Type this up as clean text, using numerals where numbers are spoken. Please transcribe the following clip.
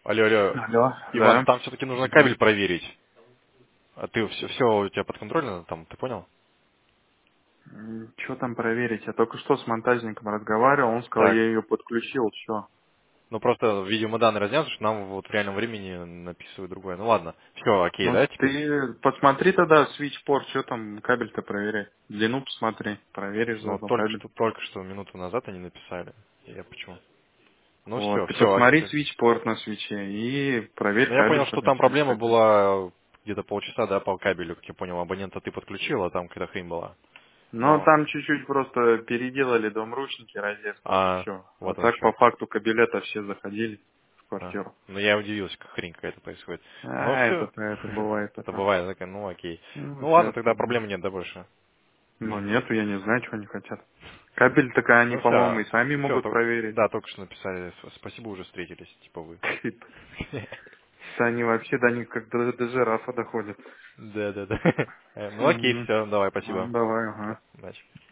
Алло, алло. Алло, Иван, да. там все-таки нужно Мгм. кабель проверить. А ты все у тебя под контролем там, ты понял? Что там проверить? Я только что с монтажником разговаривал, он сказал, Так. я ее подключил, все. Ну просто, видимо, данные разнятся, что нам вот в реальном времени написывают другое. Ну ладно. Все, окей, Ну да, теперь? ты посмотри тогда свитчпорт, что там кабель-то проверять. Длину посмотри, проверишь Ну заодно кабель. только что минуту назад они написали. Я почему? Ну Вот, все, ты все, посмотри теперь. свитчпорт на свече и проверь Ну я понял, кабель что тогда там через проблема кабель. была где-то полчаса, да, по кабелю, как я понял, абонента ты подключил, а там какая-то хрень была. Но Но, там чуть-чуть просто переделали домручники, розетку, и все. А вот оно так по что. факту кабелета все заходили в Ага. квартиру. Ну я удивился, как хрень какая-то происходит. Ну А, все. это бывает Это такое. бывает, такая, ну окей. Ну, Ну вот ладно, редко, тогда да. проблемы нет, да, больше. Ну, нету, я не знаю, чего они хотят. Кабель такая, они, Ну по-моему, и сами все, могут проверить. да, только что написали, спасибо, уже встретились, типа вы. Да они вообще до них как до жирафа доходят. Да. Ну окей, Мгм. все, давай, Ну, спасибо. давай, ага. Удачи.